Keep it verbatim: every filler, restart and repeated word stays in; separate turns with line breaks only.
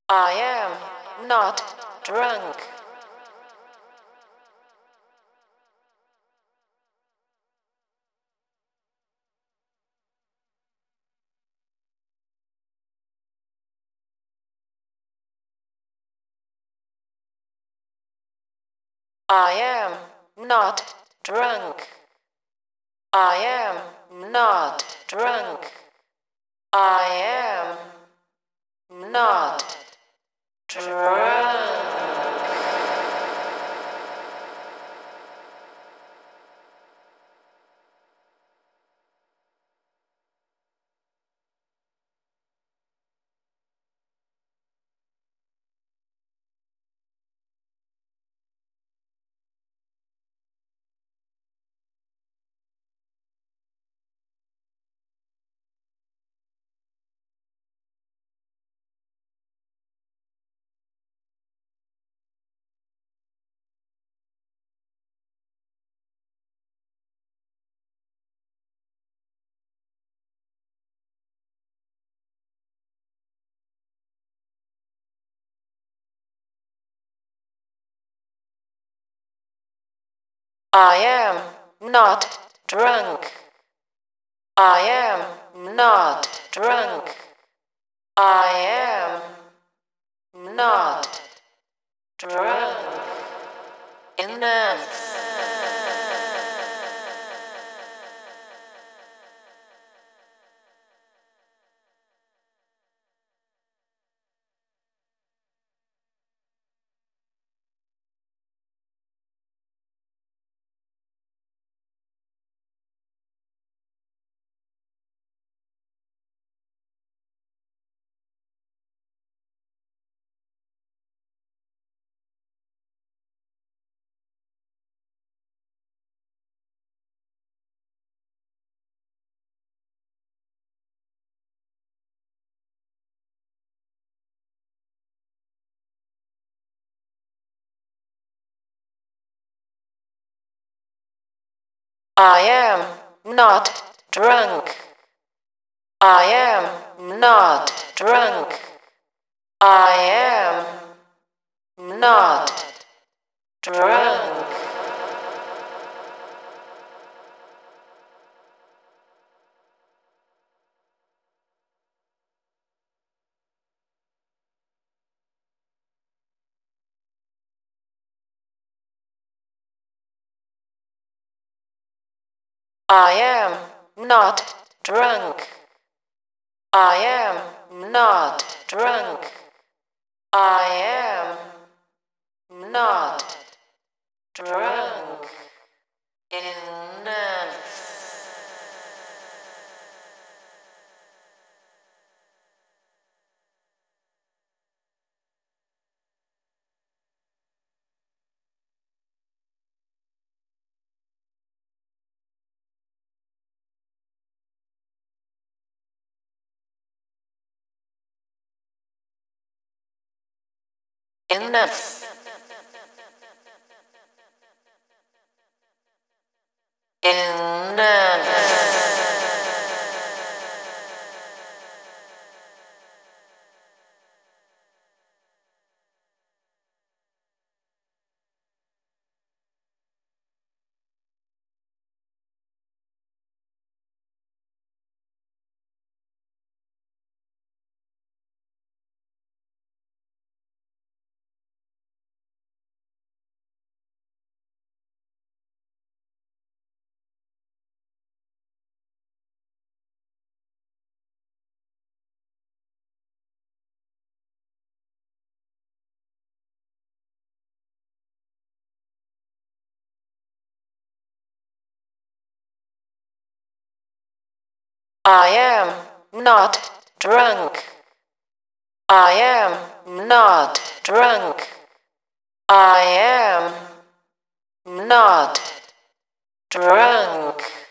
I am not drunk. I am not drunk. I am not drunk. I am not drunk. I am not drunk. I am not drunk. I am not drunk enough. I am not drunk. I am not drunk. I am not drunk. I am not drunk. I am not drunk. I am not drunk enough. Enough. Enough. I am not drunk. I am not drunk. I am not drunk.